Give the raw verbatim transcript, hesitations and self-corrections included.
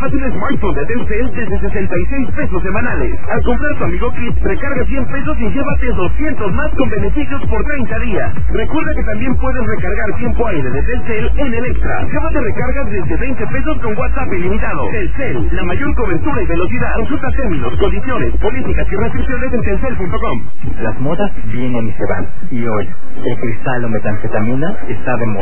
llévate un smartphone de Telcel desde sesenta y seis pesos semanales. Al comprar tu Amigo Kit, recarga cien pesos y llévate doscientos más con beneficios por treinta días. Recuerda que también puedes recargar tiempo aire de Telcel en el Extra. Llévate recargas desde veinte pesos con WhatsApp ilimitado. Telcel, la mayor cobertura y velocidad. Consulta términos, condiciones, políticas y restricciones en telcel punto com. Las modas vienen y se van. Y hoy, el cristal o metanfetamina está de moda.